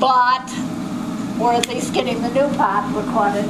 bought, or at least getting the new part recorded.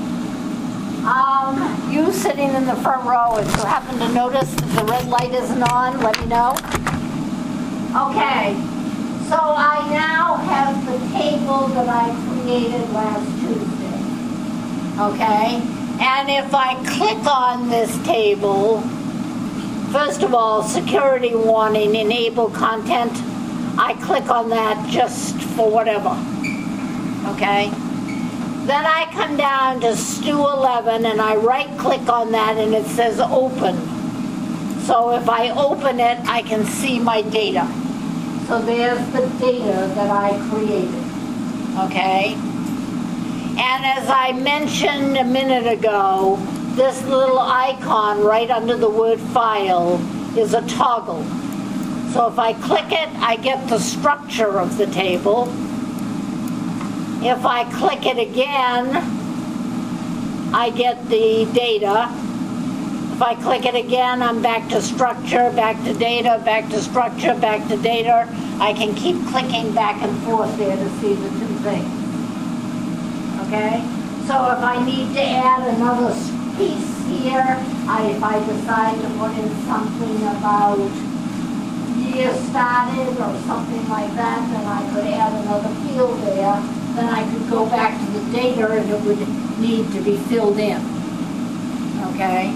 You sitting in the front row, if you happen to notice that the red light isn't on, let me know. Okay, so I now have the table that I created last Tuesday. Okay, and if I click on this table, first of all, security warning, enable content. I click on that just for whatever. Okay? Then I come down to Stu 11 and I right click on that and it says open. So if I open it, I can see my data. So there's the data that I created. Okay? And as I mentioned a minute ago, this little icon right under the word file is a toggle. So if I click it, I get the structure of the table. If I click it again, I get the data. If I click it again, I'm back to structure, back to data, back to structure, back to data. I can keep clicking back and forth there to see the two things. Okay? So if I need to add another piece here, if I decide to put in something about year started or something like that, then I could add another field there. Then I could go back to the data and it would need to be filled in. Okay?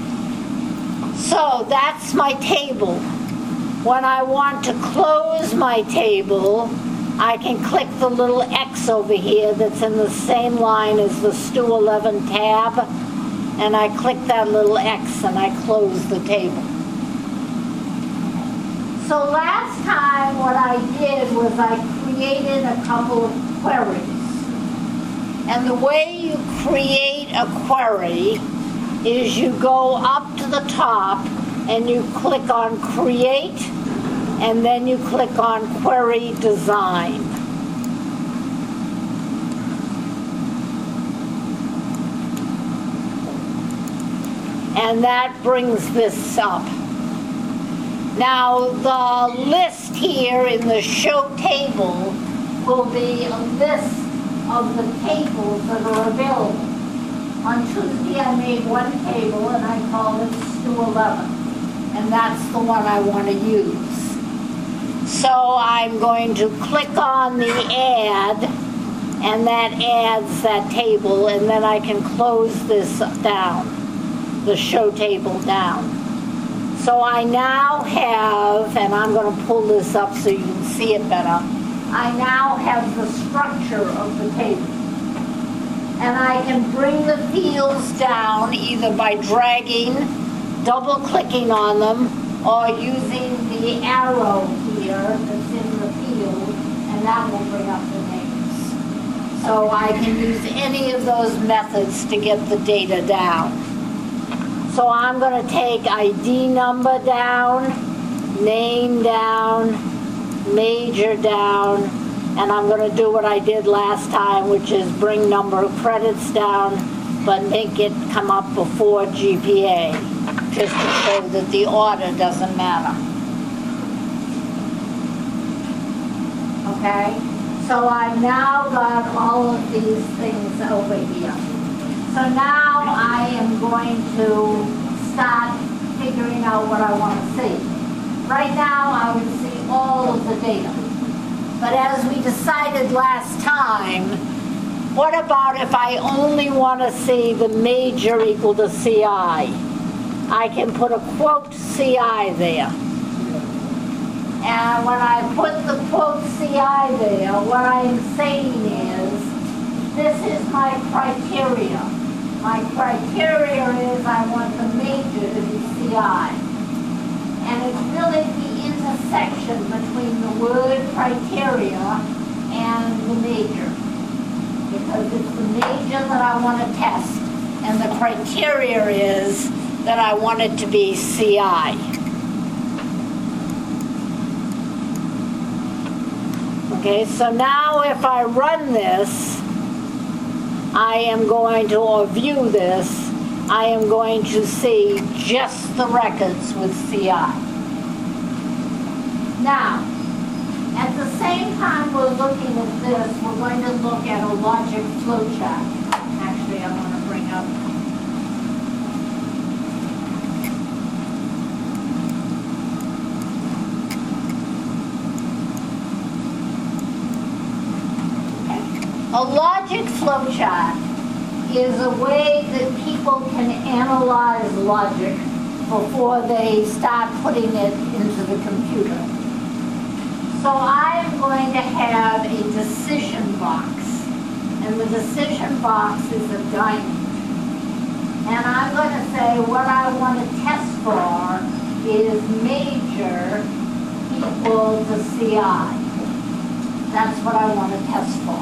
So that's my table. When I want to close my table, I can click the little X over here that's in the same line as the Stu 11 tab, and I click that little X and I close the table. So last time what I did was I created a couple of queries. And the way you create a query is you go up to the top and you click on create, and then you click on query design. And that brings this up. Now the list here in the show table will be a list of the tables that are available. On Tuesday I made one table and I called it Stu 11. And that's the one I want to use. So I'm going to click on the add, and that adds that table, and then I can close this down, the show table down. So I now have, and I'm going to pull this up so you can see it better, I now have the structure of the table. And I can bring the fields down either by dragging, double-clicking on them, or using the arrow here that's in the field, and that will bring up the names. So I can use any of those methods to get the data down. So I'm going to take ID number down, name down, major down, and I'm going to do what I did last time, which is bring number of credits down, but make it come up before GPA, just to show that the order doesn't matter. Okay? So I've now got all of these things over here. So now I am going to start figuring out what I want to see. Right now I would see all of the data. But as we decided last time, what about if I only want to see the major equal to CI? I can put a quote CI there. And when I put the quote CI there, what I'm saying is, this is my criteria. My criteria is I want the major to be CI. And it's really the intersection between the word criteria and the major. Because it's the major that I want to test, and the criteria is that I want it to be CI. Okay, so now if I run this, I am going to, or view this, I am going to see just the records with CI. Now, at the same time we're looking at this, we're going to look at a logic flowchart. Actually, I want to bring up. A logic flowchart is a way that people can analyze logic before they start putting it into the computer. So I am going to have a decision box, and the decision box is a diamond. And I'm going to say what I want to test for is major equal to CI. That's what I want to test for.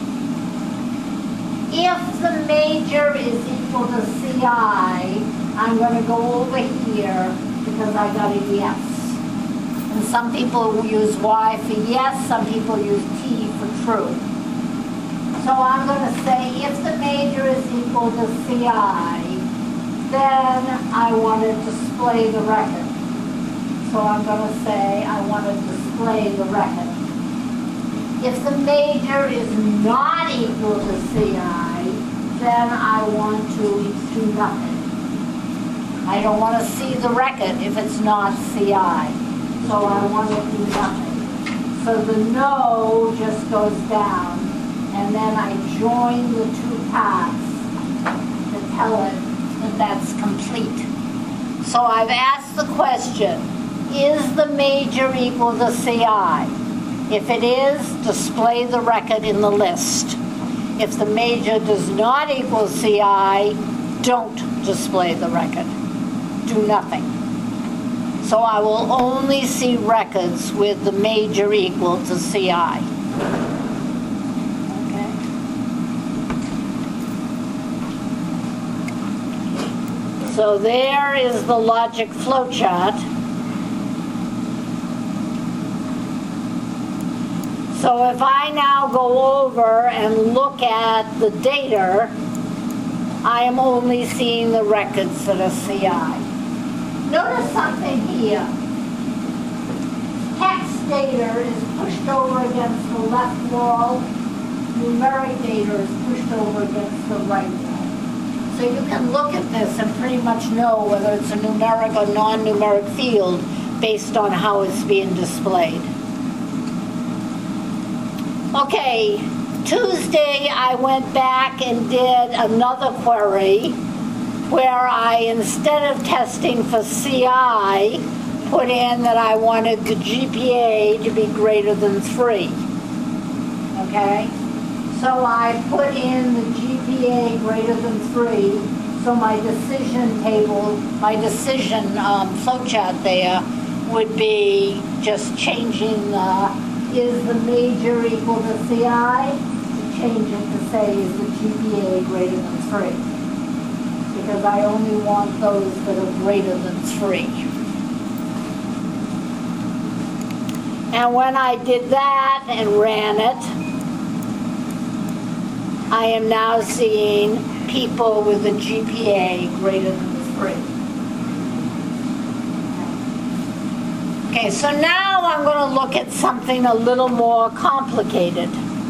If the major is equal to CI, I'm going to go over here because I got a yes. And some people use Y for yes, some people use T for true. So I'm going to say if the major is equal to CI, then I want to display the record. So I'm going to say I want to display the record. If the major is not equal to CI, then I want to do nothing. I don't want to see the record if it's not CI. So I want to do nothing. So the no just goes down, and then I join the two paths to tell it that that's complete. So I've asked the question, is the major equal to CI? If it is, display the record in the list. If the major does not equal CI, don't display the record. Do nothing. So I will only see records with the major equal to CI. Okay. So there is the logic flowchart. So if I now go over and look at the data, I am only seeing the records that are CI. Notice something here. Text data is pushed over against the left wall. Numeric data is pushed over against the right wall. So you can look at this and pretty much know whether it's a numeric or non-numeric field based on how it's being displayed. Okay, Tuesday I went back and did another query where I, instead of testing for CI, put in that I wanted the GPA to be greater than 3. Okay? So I put in the GPA greater than 3, so my decision table, my decision flowchart there would be just changing is the major equal to CI, to change it to say is the GPA greater than 3. Because I only want those that are greater than 3. And when I did that and ran it, I am now seeing people with a GPA greater than 3. Okay, so now I'm going to look at something a little more complicated.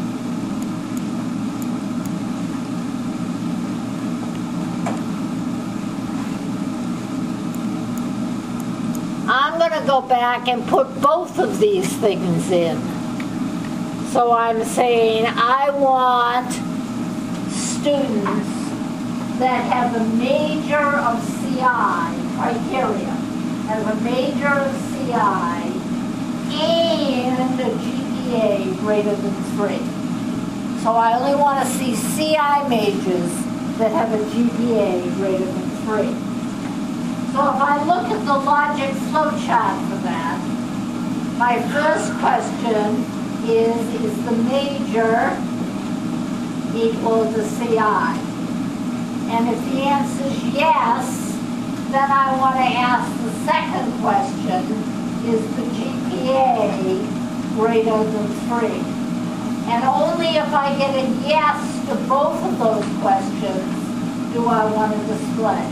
I'm going to go back and put both of these things in. So I'm saying I want students that have a major of CI criteria, have a major of CI and a GPA greater than 3. So I only want to see CI majors that have a GPA greater than 3. So if I look at the logic flowchart for that, my first question is the major equal to CI? And if the answer is yes, then I want to ask the second question, is the GPA greater than 3? And only if I get a yes to both of those questions do I want to display.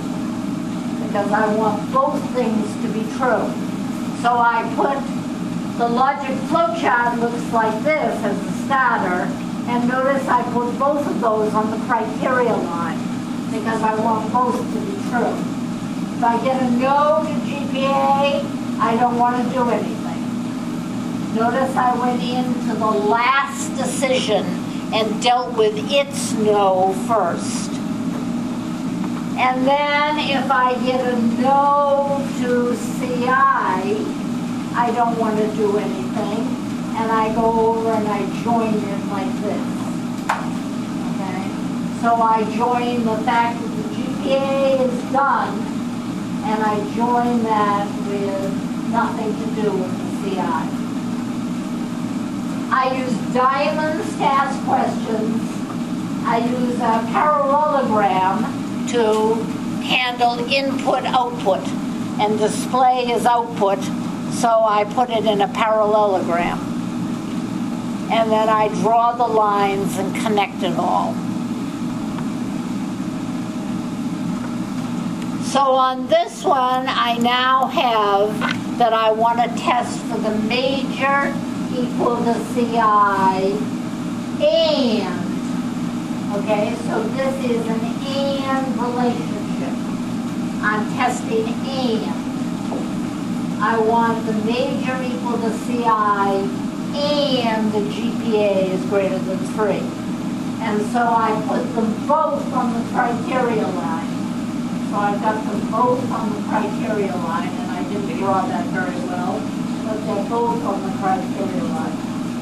Because I want both things to be true. So I put The logic flowchart looks like this as a starter, and notice I put both of those on the criteria line because I want both to be true. If I get a no to GPA, I don't want to do anything. Notice I went into the last decision and dealt with its no first. And then if I get a no to CI, I don't want to do anything. And I go over and I join it like this. Okay? So I join the fact that the GPA is done, and I join that with nothing to do with the CI. I use diamonds to ask questions. I use a parallelogram to handle input, output, and display his output, so I put it in a parallelogram. And then I draw the lines and connect it all. So on this one, I now have that I want to test for the major equal to CI and, okay, so this is an and relationship. I'm testing and. I want the major equal to CI and the GPA is greater than 3. And so I put them both on the criteria line. So I've got them both on the criteria line, and I didn't draw that very well, but they're both on the criteria line.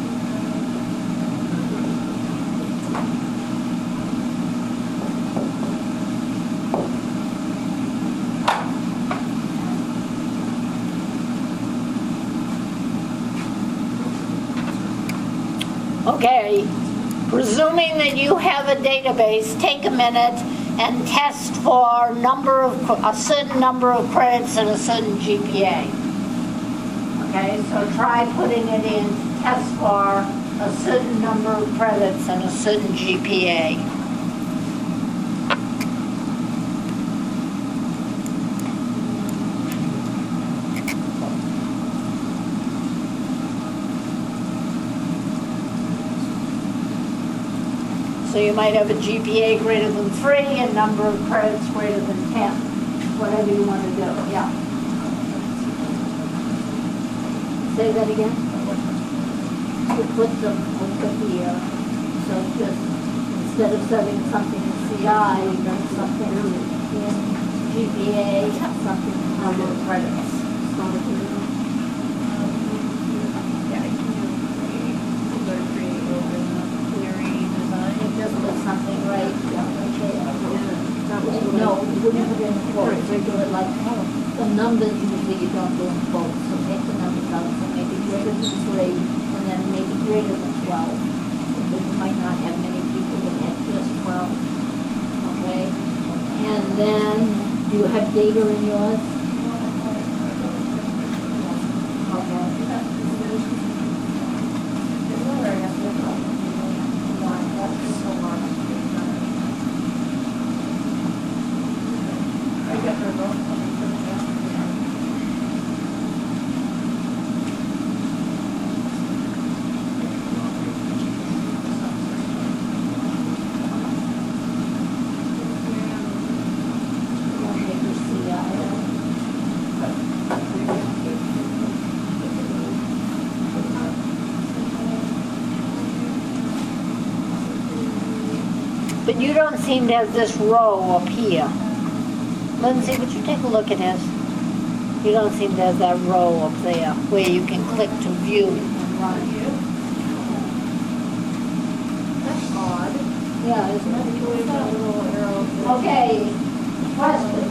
Okay, presuming that you have a database, take a minute and test for a certain number of credits and a certain GPA. Okay, so try putting it in to test for a certain number of credits and a certain GPA. So you might have a GPA greater than 3 and number of credits greater than 10. Whatever you want to do, yeah. Say that again? You put them over here. So just, instead of setting something in CI, you got something in GPA, something in number of credits. Just put something right there. No, you wouldn't put it in quotes. You do it like the numbers usually you don't do in quotes. So take the numbers out. So maybe greater than 3 and then maybe greater than 12. But you might not have many people that have just 12. Okay? And then do you have data in yours? Okay. But you don't seem to have this row up here. Lindsay, would you take a look at this? You don't seem to have that row up there where you can click to view and run. That's odd. Yeah, isn't it? Okay, question.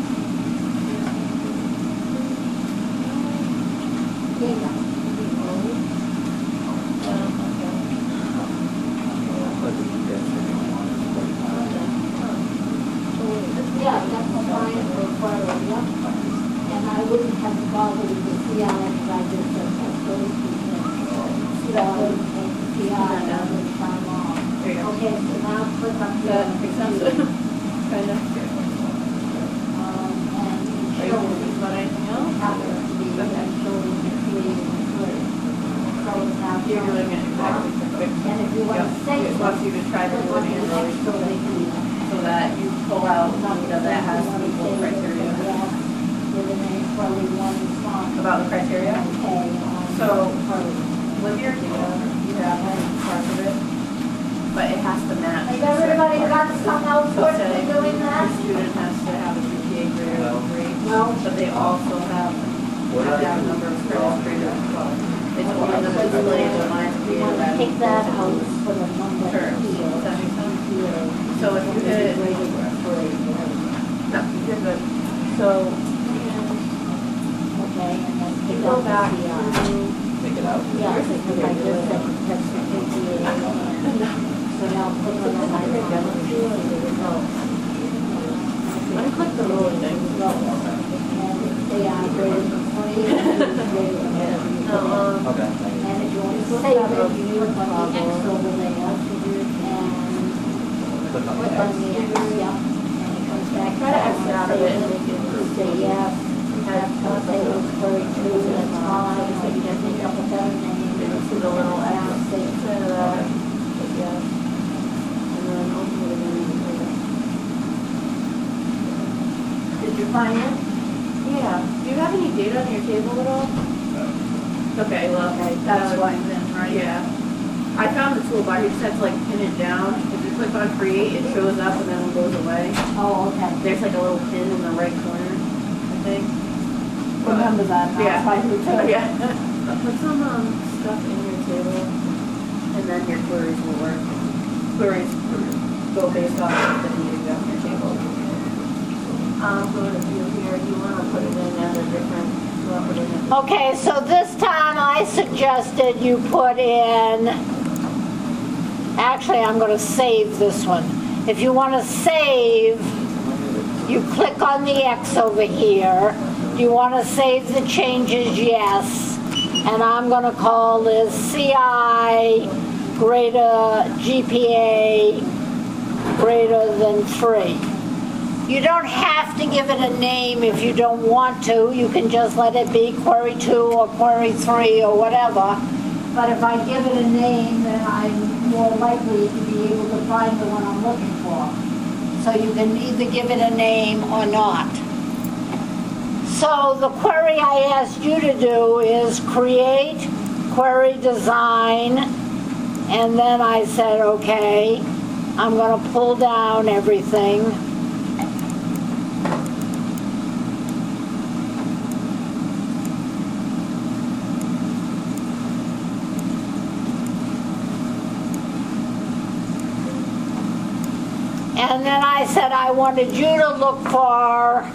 Yeah, that's fine for photo, yeah. And I wouldn't have to bother with the CI because I just have those two things. So I wouldn't take the CI and I would sign off. Okay, so now click on the kind of. And show me what I know. Happens to be showing the 3 and 3. actually for quick. And if you want to Yep. save It wants you to try to do an Android so they can. so that you pull out data that has the full criteria. About the criteria? So with your data, you have parts of it, but it has to match. Has everybody got some output So for say doing your that? student has to have a GPA greater than 3, No. but they also have to have a number of credits greater than 12. It's only the display of the lines You created want to that. take that out for the number Sure. here. Does that make sense? Here. So if you hit, Greater than 3, whatever. no, you're good. So, Okay, and then you pick go up back the CR. to, Take it out. Yeah, because I just said that's the APA. So now click on the line and see the results. unclick the little thing. And they are greater than 20, and greater than whatever. Okay. And if you want to save it, you click on the X over there, and Click on click the on X. the X, yeah. And it comes back. Try to X out of it and make it Say yes, that's, say it's very true, that's fine, so you just make up a better name. See the little X Say instead of that. Yes. And then open it again. Did you find it? Yeah. Do you have any data on your table at all? Okay, well, Okay, that that's would- why then, right? Yeah. I found the toolbar. You just have to like pin it down. If you click on create, it shows up and then it goes away. Oh, okay. There's like a little pin in the right corner, I think. Remember that, now, Yeah. if I do too. Yeah. Put some stuff in your table, and then your queries will work. Queries go based off of the data you have in your table. Go to view here. You want to put it in at a different. You want to put it in. Okay, so this time I suggested you put in, actually I'm going to save this one. If you want to save, you click on the X over here. Do you want to save the changes? Yes. And I'm going to call this CI greater GPA greater than 3. You don't have to give it a name if you don't want to. You can just let it be query 2 or query 3 or whatever. But if I give it a name, then I'm more likely to be able to find the one I'm looking for. So you can either give it a name or not. So the query I asked you to do is create query design, and then I said, okay, I'm going to pull down everything. And then I said I wanted you to look for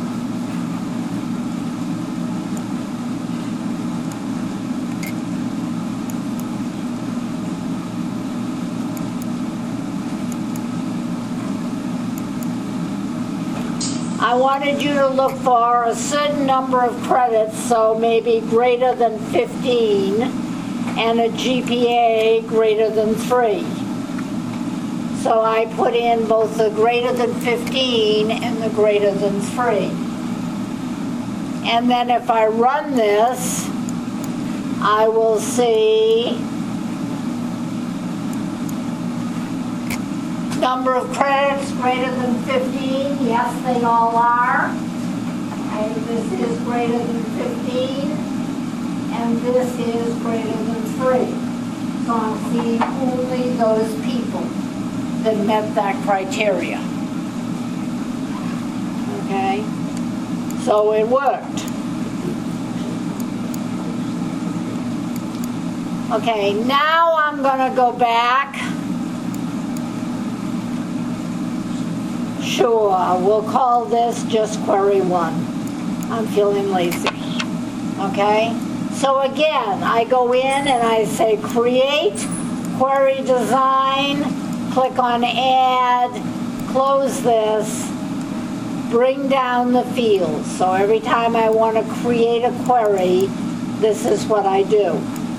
a certain number of credits, so maybe greater than 15, and a GPA greater than 3. So I put in both the greater than 15 and the greater than 3. And then if I run this, I will see number of credits greater than 15. Yes, they all are. And this is greater than 15. And this is greater than 3. So I'm seeing only those people that met that criteria. Okay? So it worked. Okay, now I'm going to go back. Sure, we'll call this just query 1. I'm feeling lazy. Okay? So again, I go in and I say create, query design, click on add, close this, bring down the fields. So every time I want to create a query, this is what I do.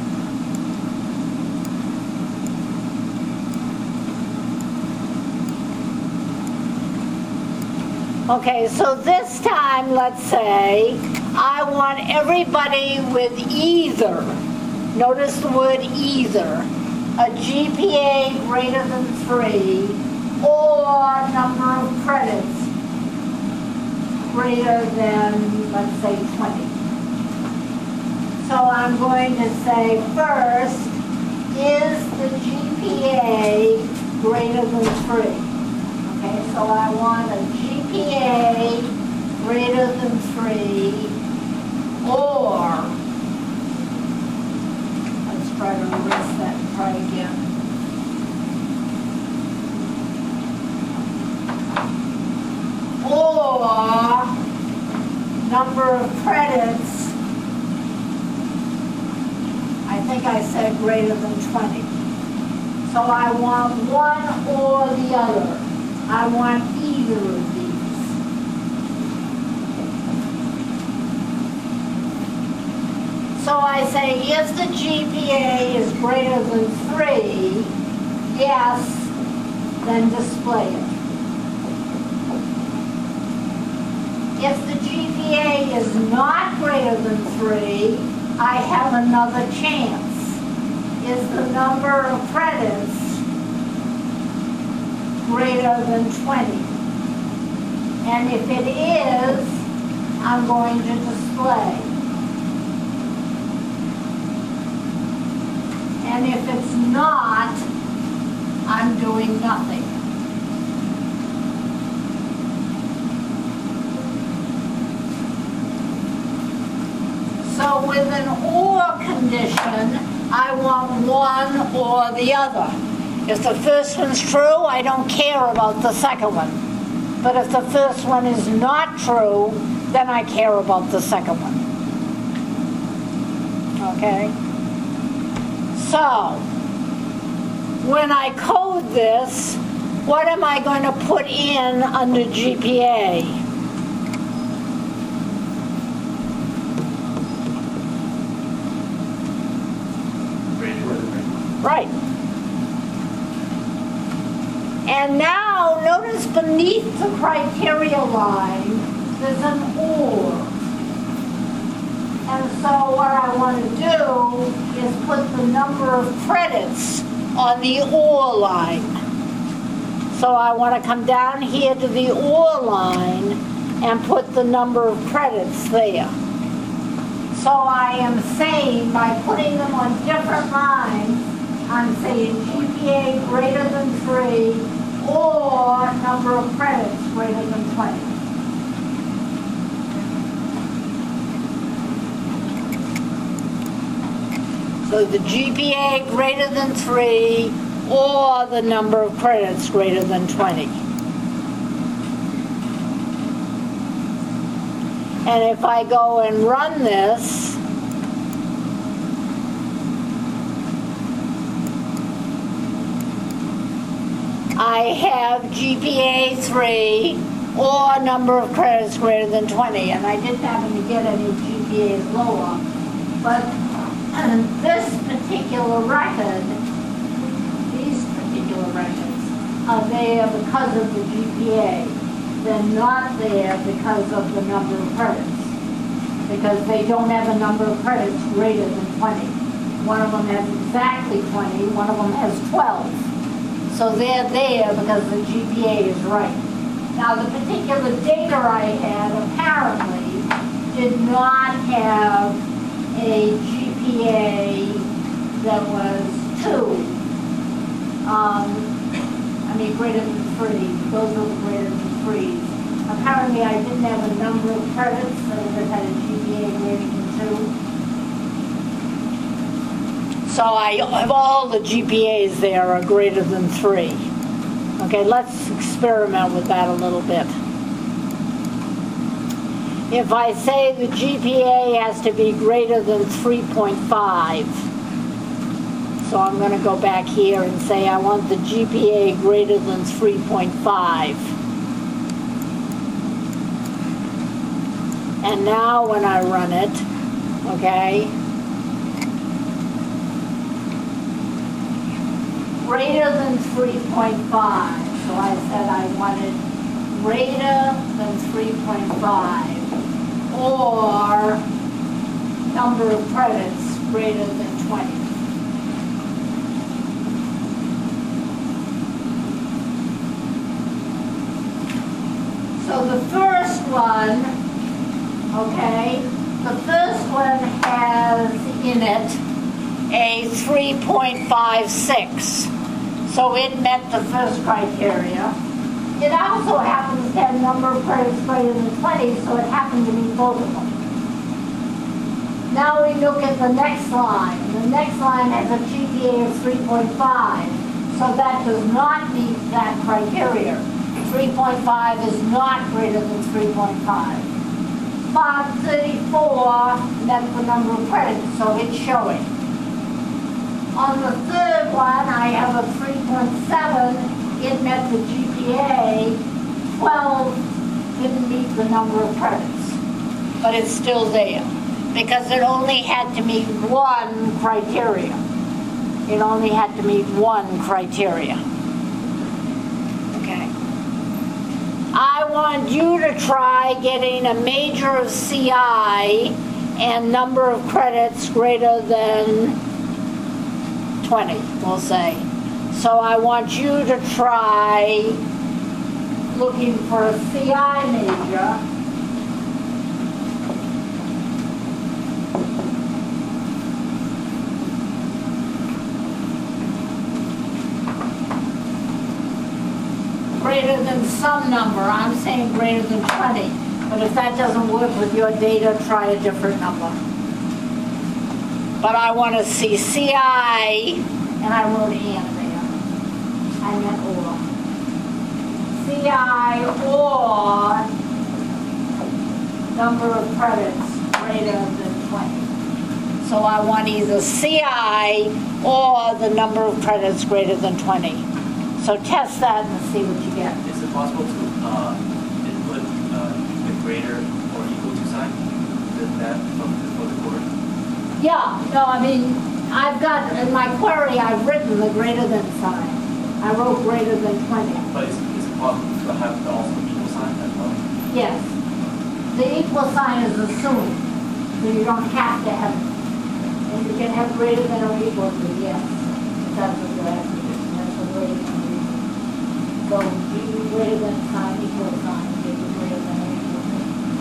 Okay, so this time, let's say, I want everybody with either, notice the word either, a GPA greater than 3 or number of credits greater than, let's say, 20. So I'm going to say first, is the GPA greater than 3? Okay, so I want a GPA greater than 3 or, let's try to erase that and try again. Or number of credits, I think I said greater than 20. So I want one or the other. I want either of these. So I say if the GPA is greater than 3, yes, then display it. If the GPA is not greater than 3, I have another chance. Is the number of credits greater than 20? And if it is, I'm going to display. And if it's not, I'm doing nothing. So with an or condition, I want one or the other. If the first one's true, I don't care about the second one. But if the first one is not true, then I care about the second one. Okay? So, when I code this, what am I going to put in under GPA? Right. And now, notice beneath the criteria line, there's an or. And so what I want to do is put the number of credits on the or line. So I want to come down here to the or line and put the number of credits there. So I am saying, by putting them on different lines, I'm saying GPA greater than 3 or number of credits greater than 20. So the GPA greater than 3 or the number of credits greater than 20. And if I go and run this, I have GPA 3 or number of credits greater than 20. And I didn't happen to get any GPAs lower. But this particular record, these particular records, are there because of the GPA. They're not there because of the number of credits. Because they don't have a number of credits greater than 20. One of them has exactly 20, one of them has 12. So they're there because the GPA is right. Now the particular data I had apparently did not have a GPA that was 2. Greater than 3. Those were the greater than 3s. Apparently I didn't have a number of credits that had a GPA greater than 2. So I have all the GPAs there are greater than 3. Okay, let's experiment with that a little bit. If I say the GPA has to be greater than 3.5, so I'm going to go back here and say I want the GPA greater than 3.5. And now when I run it, okay, greater than 3.5. So I said I wanted greater than 3.5 or number of credits greater than 20. the first one, okay, the first one has in it a 3.56. So it met the first criteria. It also happens to have a number of credits greater than 20, so it happened to meet both of them. Now we look at the next line. The next line has a GPA of 3.5, so that does not meet that criteria. 3.5 is not greater than 3.5. But 34 met the number of credits, so it's showing. On the third one, I have a 3.7. It met the GPA. 12 didn't meet the number of credits, but it's still there because it only had to meet one criteria. It only had to meet one criteria. Okay. I want you to try getting a major of CI and number of credits greater than 20, we'll say. So I want you to try looking for a CI major. Greater than some number. I'm saying greater than 20. But if that doesn't work with your data, try a different number. But I want to see CI, and I wrote and there. I meant or. CI or number of credits greater than 20. So I want either CI or the number of credits greater than 20. So test that and see what you get. Is it possible to input the greater or equal to sign? Is that for the chord? Yeah, no, I mean, I've got, in my query, I've written the greater than sign. I wrote greater than 20. But is it possible to have also the equal sign as well? Yes. The equal sign is assumed, so you don't have to have it. And you can have greater than or equal to, yes. That's what you're asking. That's what greater than or equal to. So do greater than sign, equal sign, give you greater than or equal to.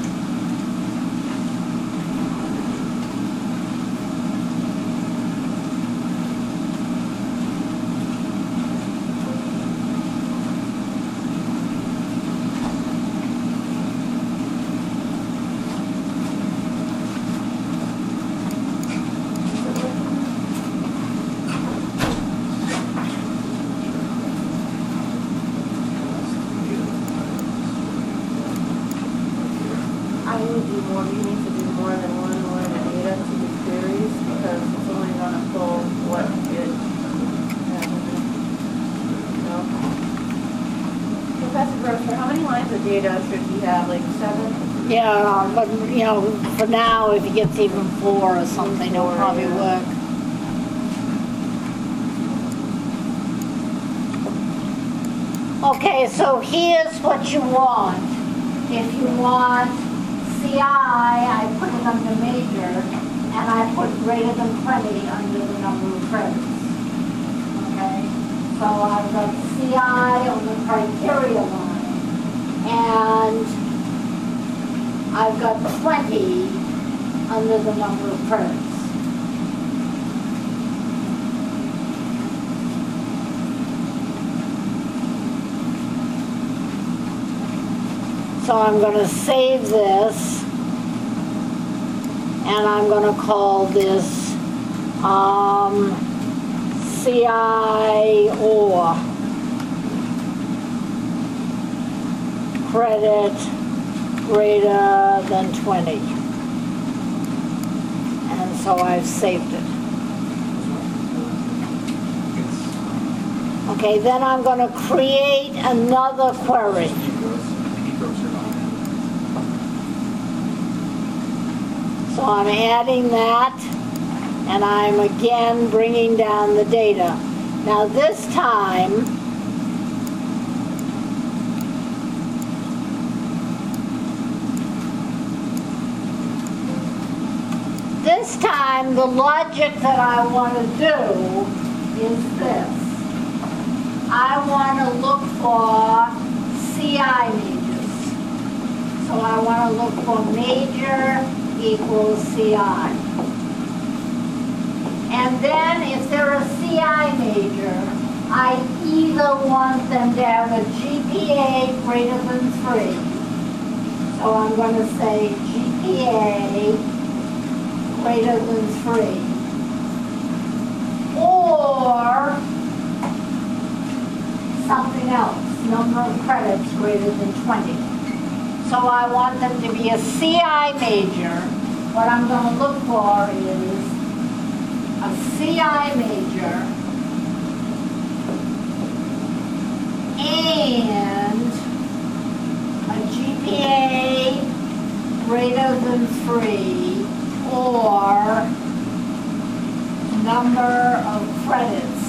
Yeah, but you know, for now, if he gets even 4 or something, it'll probably work. Okay, so here's what you want. If you want CI, I put it under major, and I put greater than 20 under the number of credits. Okay, so I've got CI on the criteria line, and I've got 20 under the number of credits. So I'm going to save this, and I'm going to call this CI or credit greater than 20. And so I've saved it. Okay, then I'm going to create another query. So I'm adding that, and I'm again bringing down the data. Now this time, the logic that I want to do is this. I want to look for CI majors. So I want to look for major equals CI. And then if they're a CI major, I either want them to have a GPA greater than 3. So I'm going to say GPA greater than 3. Or something else, number of credits greater than 20. So I want them to be a CI major. What I'm going to look for is a CI major and a GPA greater than 3 or number of credits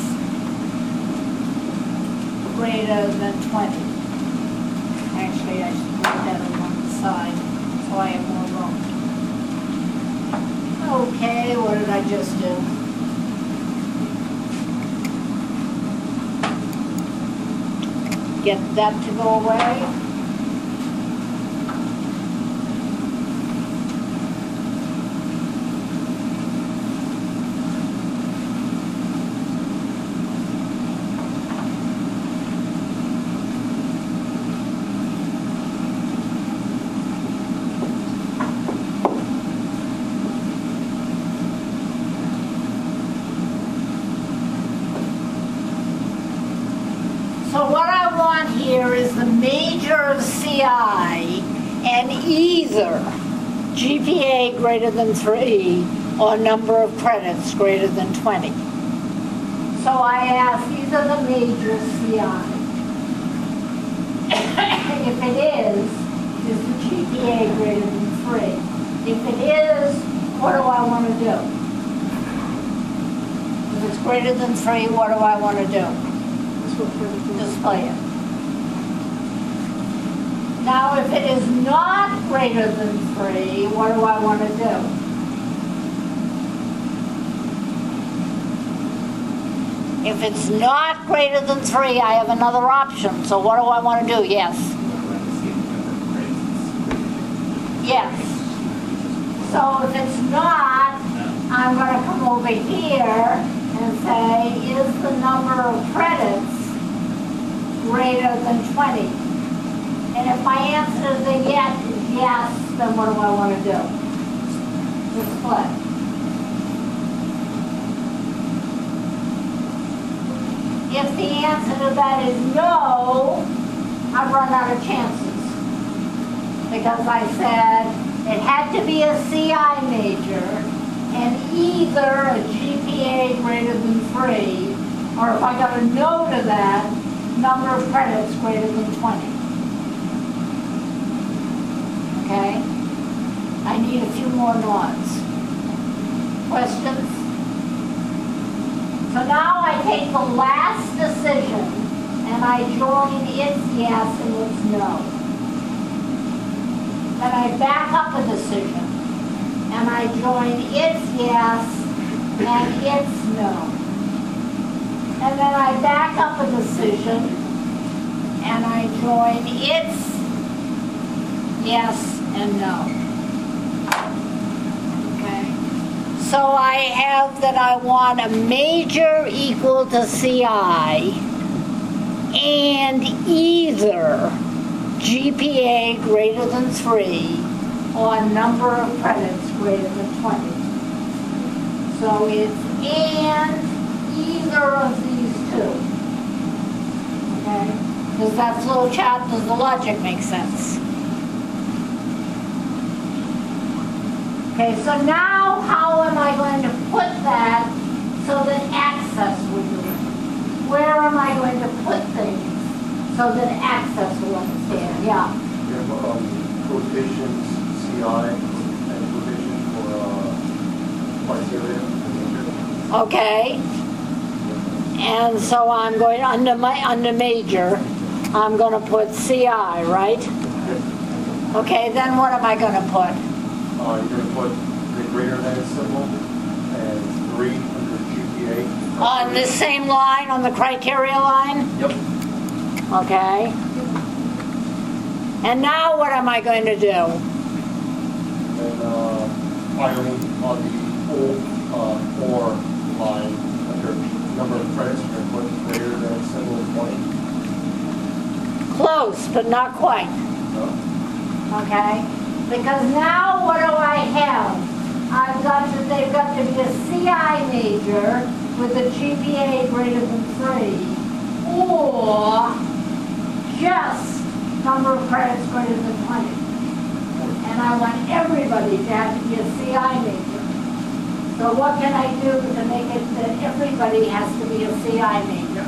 greater than 20. Actually, I should put that on one side so I have more room. Okay, what did I just do? Get that to go away. So what I want here is the major of CI and either GPA greater than 3 or number of credits greater than 20. So I ask, these are the major CI. If it is the GPA greater than 3? If it is, what do I want to do? If it's greater than 3, what do I want to do? Display it. Now, if it is not greater than 3, what do I want to do? If it's not greater than 3, I have another option. So what do I want to do? Yes. Yes. So if it's not, I'm going to come over here and say, is the number of credits greater than 20? And if my answer is a yes, then what do I want to do? Display. If the answer to that is no, I've run out of chances. Because I said it had to be a CI major and either a GPA greater than 3, or if I got a no to that, number of credits greater than 20. Okay? I need a few more nods. Questions? So now I take the last decision and I join its yes and its no. Then I back up a decision and I join its yes and its no. And then I back up a decision and I join its yes and no. Okay? So I have that I want a major equal to CI and either GPA greater than 3 or number of credits greater than 20. So it's and either of these two. Okay? Does that flow chart, does the logic make sense? Okay, so now how am I going to put that so that Access will do it? Where am I going to put things so that Access will understand? Yeah. You have quotations, CI, and quotation for criteria. Okay. And so I'm going under major, I'm going to put CI, right? Okay, then what am I going to put? You're going to put the greater than symbol and 3 under GPA. On this same line, on the criteria line? Yep. Okay. And now what am I going to do? And finally, on the old or line, under number of credits, you're going to put greater than symbol 20. Close, but not quite. No? Okay? Because now what do I have? They've got to be a CI major with a GPA greater than 3, or just number of credits greater than 20. And I want everybody to have to be a CI major. So what can I do to make it that everybody has to be a CI major?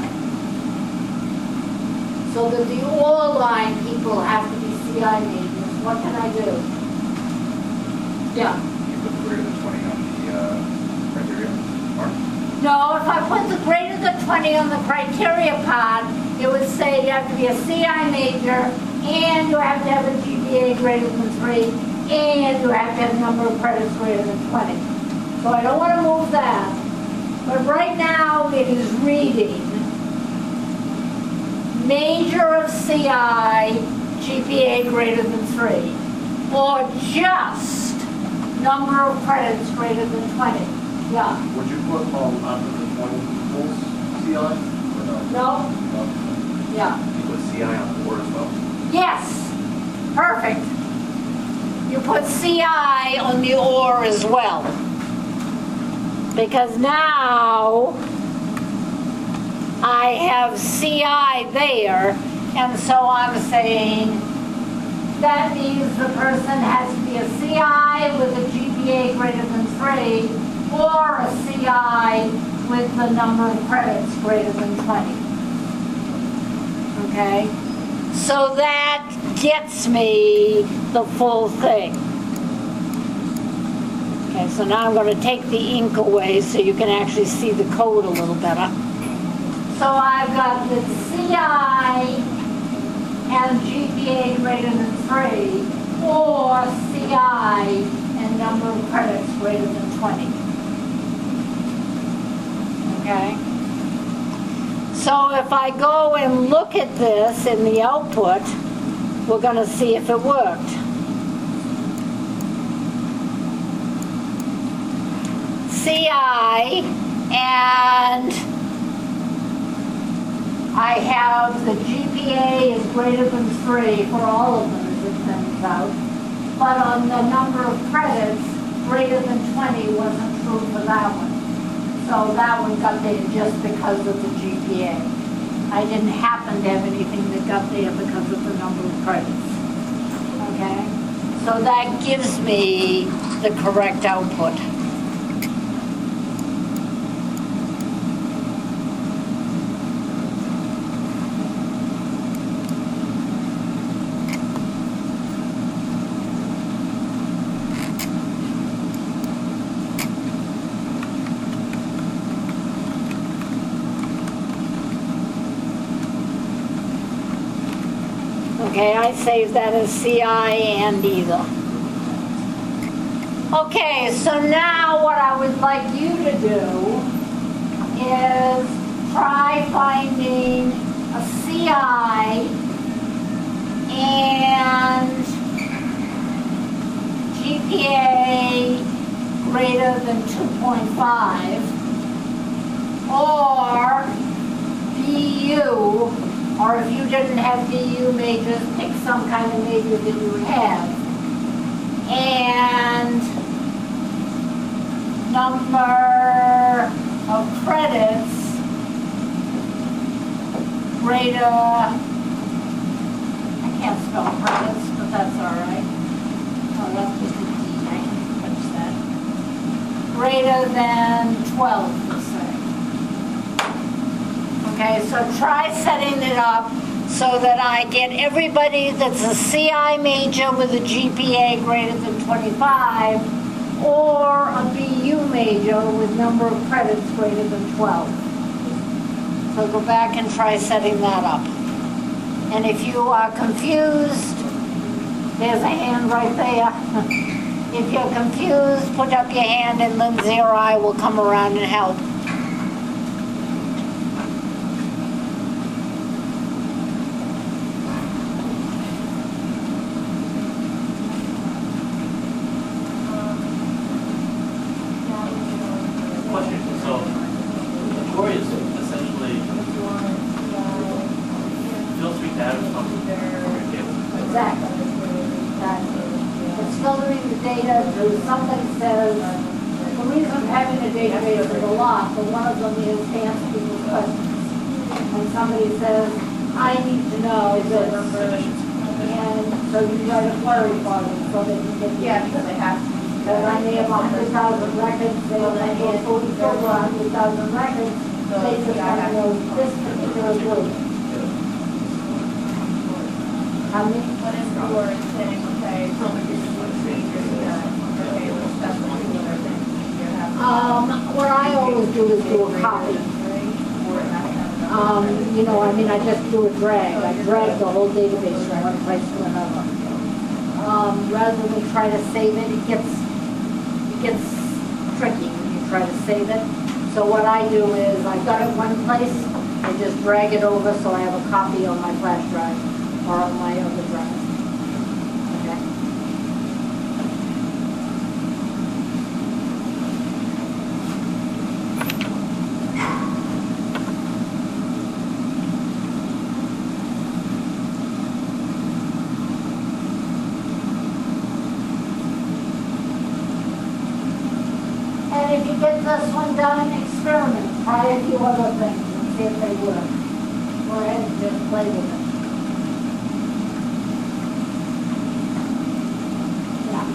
So that the all line people have to be CI majors. What can I do? Yeah. You put greater than 20 on the criteria part? No, if I put the greater than 20 on the criteria part, it would say you have to be a CI major, and you have to have a GPA greater than 3, and you have to have a number of credits greater than 20. So I don't want to move that. But right now it is reading major of CI, GPA greater than 3, or just number of credits greater than 20. Yeah. Would you put after the 20 equals CI? Or no? No? No. Yeah. You put CI on the board as well? Yes. Perfect. You put CI on the OR as well. Because now I have CI there, and so I'm saying that means the person has to be a CI with a GPA greater than 3, or a CI with the number of credits greater than 20. Okay? So that gets me the full thing. Okay, so now I'm going to take the ink away so you can actually see the code a little better. So I've got the CI and GPA greater than 3, or CI and number of credits greater than 20. Okay? So if I go and look at this in the output, we're going to see if it worked. CI, and I have the GPA is greater than 3 for all of them, as it turns out. But on the number of credits, greater than 20 wasn't true for that one. So that one got there just because of the GPA. I didn't happen to have anything that got there because of the number of credits. Okay? So that gives me the correct output. Okay, I saved that as CI and either. Okay, so now what I would like you to do is try finding a CI and GPA greater than 2.5, or BU, or if you didn't have BU majors, pick some kind of major that you have. And number of credits greater, I can't spell credits, but that's all right. Oh, that's just a D, I can fix that. Greater than 12, let's say. Okay, so try setting it up so that I get everybody that's a CI major with a GPA greater than 25, or a BU major with number of credits greater than 12. So go back and try setting that up. And if you are confused, there's a hand right there. If you're confused, put up your hand and Lindsay or I will come around and help. is something says, the reason I'm having a database is a lot, but one of them is to answer people's questions. And somebody says, I need to know this, and so you write a query for them, so they can get. Yeah, because I have to. And I may have 100,000 records, they will have a full over 100,000 records, they just want to know this particular group. How many? What is the word saying, okay, so this is what procedures are done, okay, well, that's the other thing you have. What I always do is do a copy. You know, I mean, I just do a drag. I drag the whole database from one place to another. Rather than try to save it, it gets tricky when you try to save it. So what I do is, I've got it one place, I just drag it over so I have a copy on my flash drive or on my other drive. Okay. And if you get this one done, experiment, try a few other things and see if they work. Go ahead and just play with it. Yeah.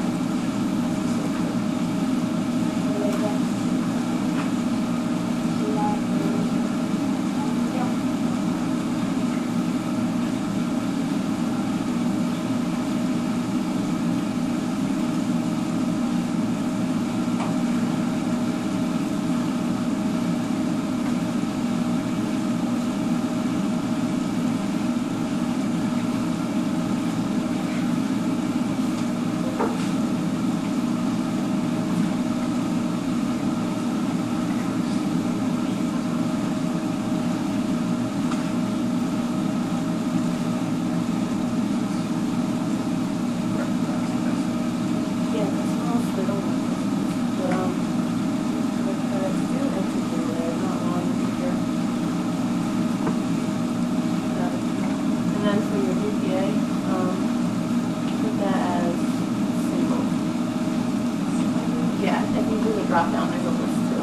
Drop down, there's a list too.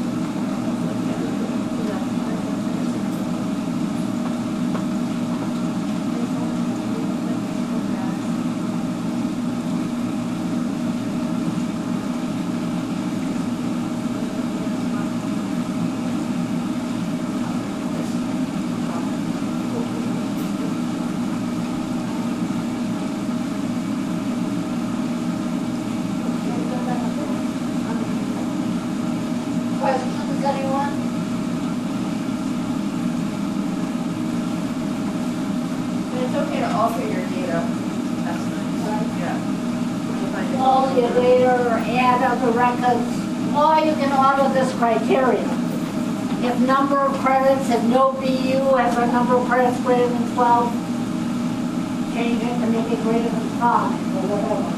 Questions, anyone? And it's okay to alter your data. That's nice. Yeah. You find it- All your data or add other records, or you can order this criteria. If number of credits, if no BU has a number of credits greater than 12, change it to make it greater than 5 or whatever.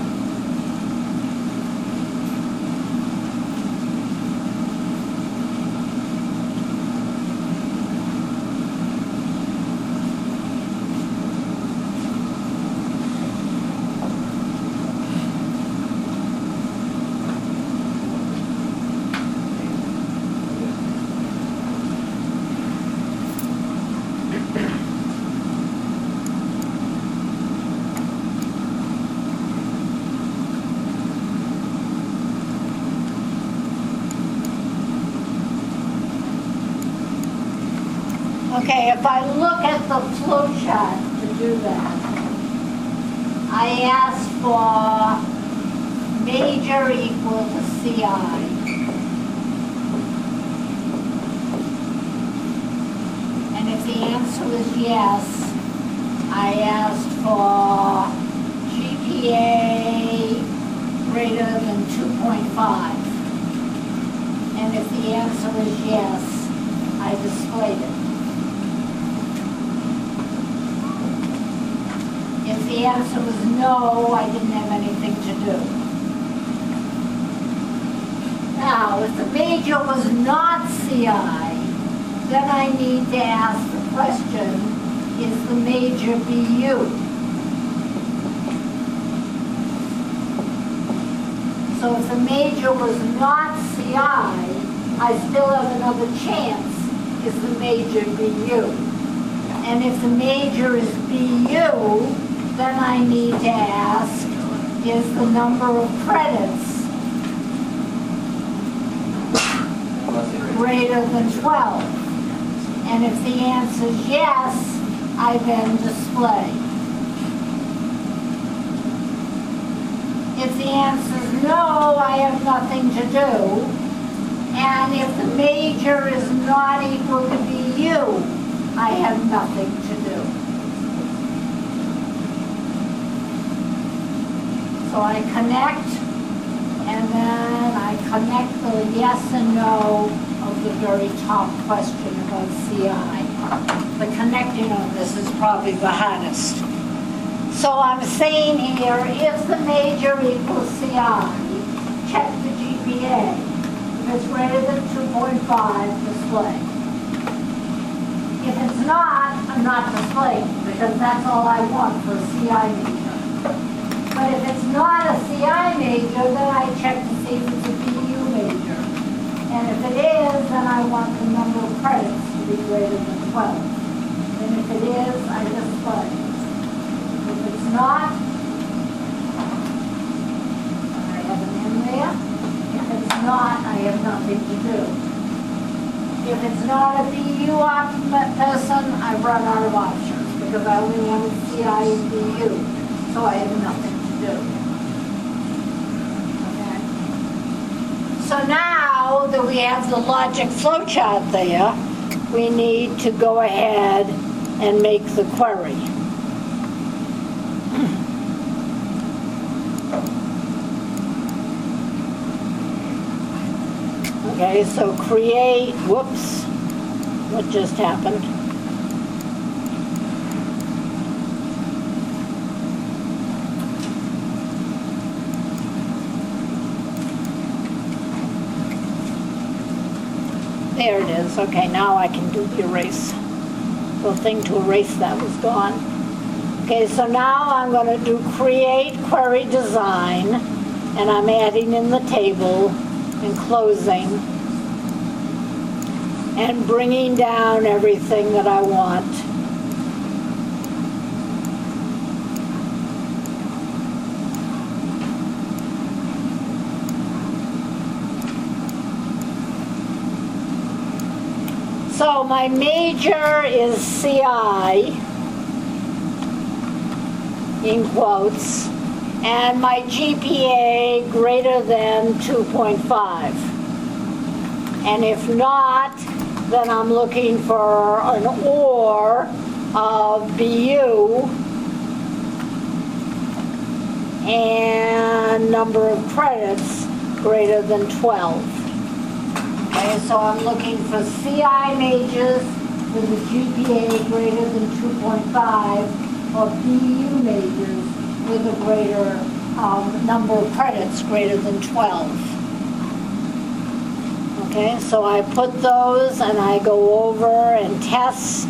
Okay, if I look at the flow chart to do that, I ask for major equal to CI. And if the answer is yes, I ask for GPA greater than 2.5. And if the answer is yes, I displayed it. If the answer was no, I didn't have anything to do. Now, if the major was not CI, then I need to ask the question, is the major BU? So if the major was not CI, I still have another chance. Is the major BU? And if the major is BU, then I need to ask, is the number of credits greater than 12? And if the answer is yes, I then display. If the answer is no, I have nothing to do. And if the major is not equal to BU, I have nothing to do. So I connect, and then I connect the yes and no of the very top question about CI. The connecting on this is probably the hardest. So I'm saying here, if the major equals CI, check the GPA. If it's greater than 2.5, display. If it's not, I'm not displaying, because that's all I want for a CI major. But if it's not a CI major, then I check to see if it's a BU major. And if it is, then I want the number of credits to be greater than 12. And if it is, I display. If it's not, I have an M there. If it's not, I have nothing to do. If it's not a BU person, I run out of options because I only wanted CI and BU, so I have nothing to do. Okay. So now that we have the logic flowchart there, we need to go ahead and make the query. Okay, so create, whoops, what just happened? There it is. Okay, now I can do the erase. The thing to erase that was gone. Okay, so now I'm going to do create query design, and I'm adding in the table and closing and bringing down everything that I want. So my major is CI, in quotes, and my GPA greater than 2.5. And if not, then I'm looking for an OR of BU and number of credits greater than 12. Okay, so I'm looking for CI majors with a GPA greater than 2.5 or BU majors with a greater number of credits greater than 12. Okay, so I put those and I go over and test.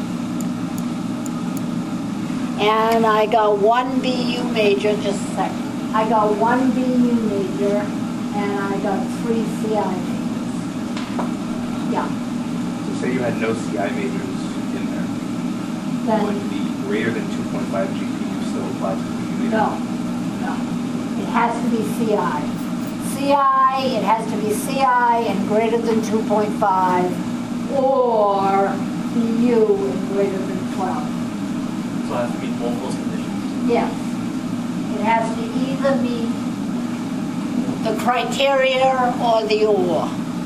And I got one BU major, just a second. I got one BU major and I got 3 CI majors. Yeah. So say you had no CI majors in there. Then, Would the greater than 2.5 GPU still apply to the BU major? no. It has to be CI. It has to be CI and greater than 2.5 or BU and greater than 12. So I have to meet both those conditions. Yes. It has to either meet the criteria or the OR.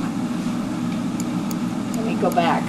Let me go back.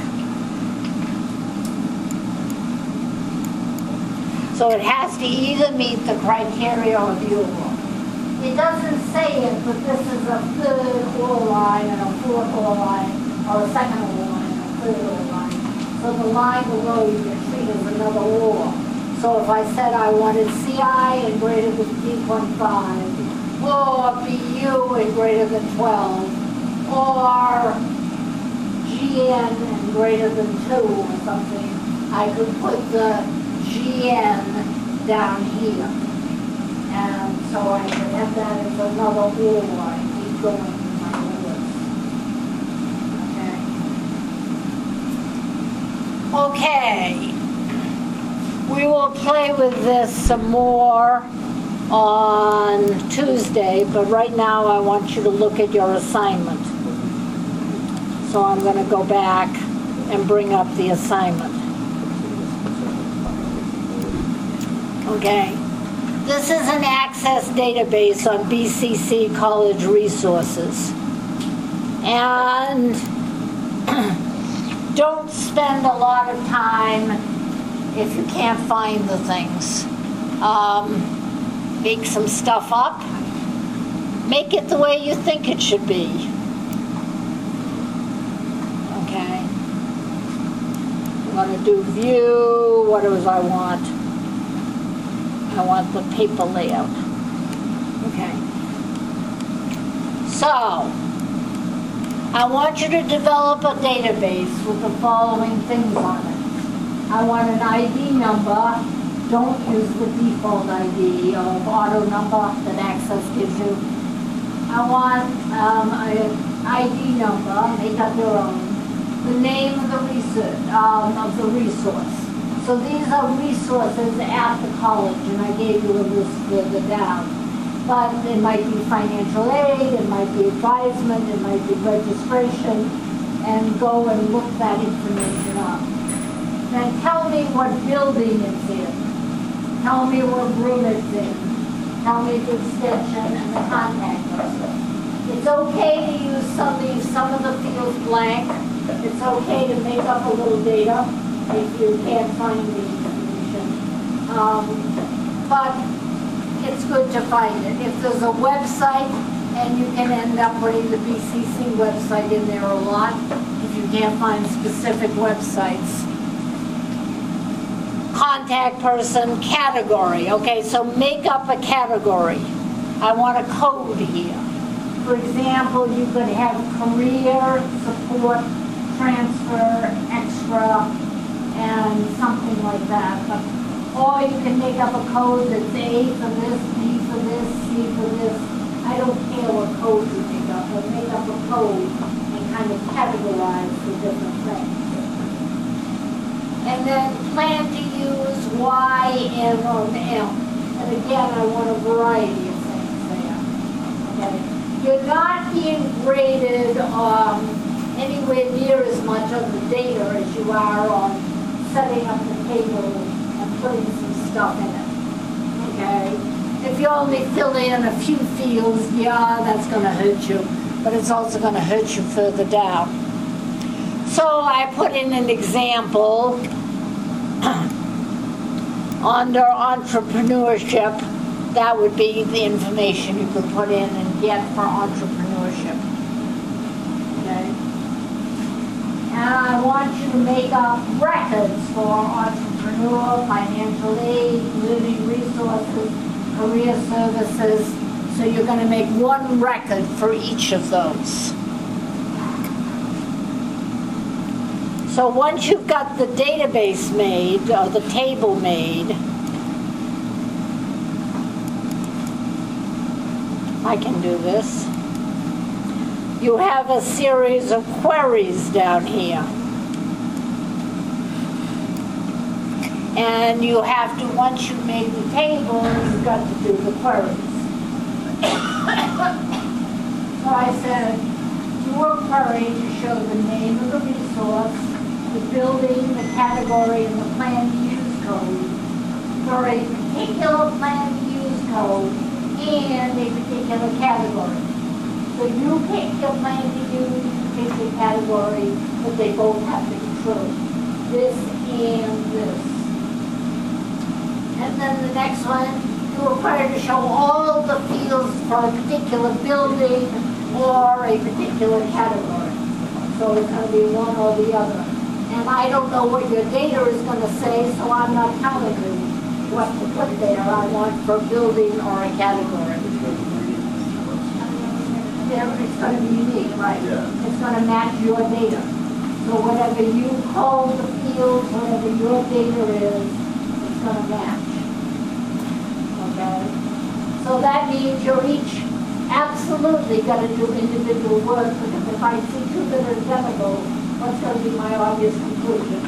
So it has to either meet the criteria or the OR. It doesn't say it, but this is a third OR line and a fourth OR line, or a second OR line and a third OR line. So the line below you can treat as another OR. So if I said I wanted CI and greater than 3.5, or BU and greater than 12, or GN and greater than 2 or something, I could put the GN down here. And so I can have that as another or I keep going in my list. Okay. We will play with this some more on Tuesday, but right now I want you to look at your assignment. So I'm going to go back and bring up the assignment. Okay. This is an Access database on BCC College Resources. And don't spend a lot of time if you can't find the things. Make some stuff up. Make it the way you think it should be. Okay. I'm going to do view. What do I want? I want the paper layout. Okay. So, I want you to develop a database with the following things on it. I want an ID number. Don't use the default ID of auto number that Access gives you. I want an ID number, make up your own. The name of the resource. So these are resources at the college, and I gave you a list further down. But it might be financial aid, it might be advisement, it might be registration, and go and look that information up. Then tell me what building it's in. Tell me what room it's in. Tell me the extension and the contact person. It's okay to use some of the fields blank. It's okay to make up a little data if you can't find the information. But it's good to find it. If there's a website, and you can end up putting the BCC website in there a lot if you can't find specific websites. Contact person, category. Okay, so make up a category. I want a code here. For example, you could have career, support, transfer, extra, and something like that. Or you can make up a code that's A for this, B for this, C for this. I don't care what code you make up, but make up a code and kind of categorize the different things. And then plan to use Y, N, or M. And again, I want a variety of things there. Okay? You're not being graded anywhere near as much of the data as you are on setting up the table and putting some stuff in it. Okay? If you only fill in a few fields, yeah, that's going to hurt you. But it's also going to hurt you further down. So I put in an example under entrepreneurship. That would be the information you could put in and get for entrepreneurship. Okay? And I want you to make up records for entrepreneur, financial aid, living resources, career services. So you're going to make one record for each of those. So once you've got the database made, or the table made, I can do this. You have a series of queries down here. And you have to, once you've made the table, you've got to do the queries. So I said, do a query to show the name of the resource, the building, the category, and the plan to use code for a particular plan to use code and a particular category. So you pick your plan to use, you pick your category, but they both have to be true. This and this. And then the next one, you require to show all the fields for a particular building or a particular category. So it's going to be one or the other. And I don't know what your data is going to say, so I'm not telling you what to put there. I want for a building or a category. It's going to be unique, right? Yeah. It's going to match your data. So whatever you call the fields, whatever your data is, it's going to match. Okay? So that means you're each absolutely got to do individual work, because if I see two that are identical, what's going to be my obvious conclusion?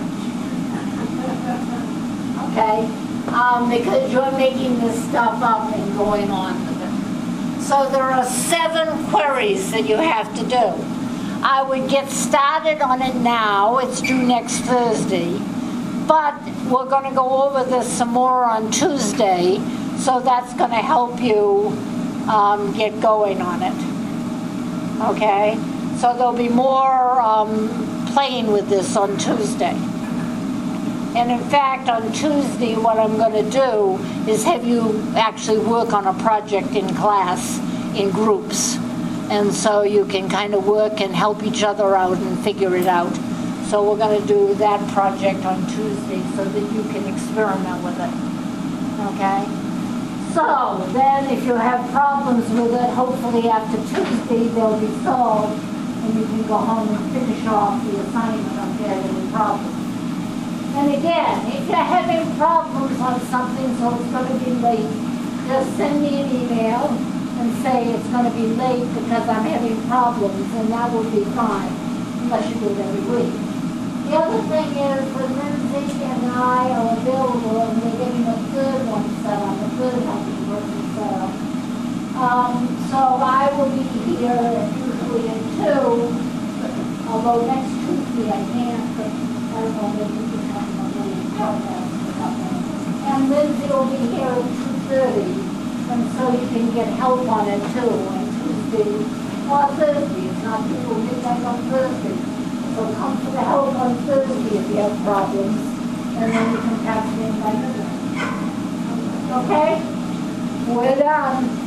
Okay? Because you're making this stuff up and going on with it. So there are 7 queries that you have to do. I would get started on it now. It's due next Thursday. But we're going to go over this some more on Tuesday, so that's going to help you get going on it. Okay? So there'll be more playing with this on Tuesday. And in fact, on Tuesday, what I'm going to do is have you actually work on a project in class in groups. And so you can kind of work and help each other out and figure it out. So we're going to do that project on Tuesday so that you can experiment with it. Okay? So then if you have problems with it, hopefully after Tuesday they'll be solved and you can go home and finish off the assignment if you have any problems. And again, if you're having problems on something so it's going to be late, just send me an email and say it's going to be late because I'm having problems, and that will be fine, unless you do it every week. The other thing is that Lindsay and I are available, and we're getting a third one set up, a third helping person set up. So I will be here usually at 2, although next Tuesday I can't, but I don't know, maybe we can have a little podcast or something. And Lindsay will be here at 2:30. And so you can get help on it too on Tuesday or Thursday. It's not people midnight on Thursday. So come for the help on Thursday if you have problems, and then you can pass it in by midnight. Okay? We're done.